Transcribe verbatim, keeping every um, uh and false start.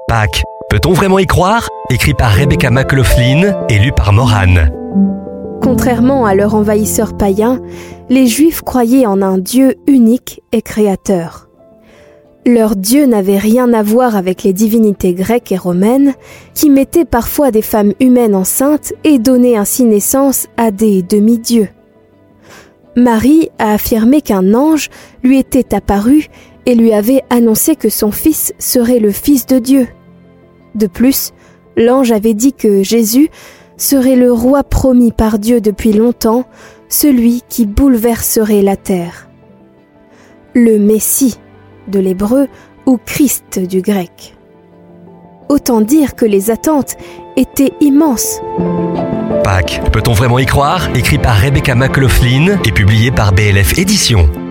Pâques, peut-on vraiment y croire ? Écrit par Rebecca McLaughlin et lu par Morane. Contrairement à leur envahisseur païen, les Juifs croyaient en un Dieu unique et créateur. Leur Dieu n'avait rien à voir avec les divinités grecques et romaines, qui mettaient parfois des femmes humaines enceintes et donnaient ainsi naissance à des demi-dieux. Marie a affirmé qu'un ange lui était apparu et lui avait annoncé que son fils serait le Fils de Dieu. De plus, l'ange avait dit que Jésus serait le roi promis par Dieu depuis longtemps, celui qui bouleverserait la terre. Le Messie de l'hébreu ou Christ du grec. Autant dire que les attentes étaient immenses. Pâques, peut-on vraiment y croire ? Écrit par Rebecca McLaughlin et publié par B L F Éditions.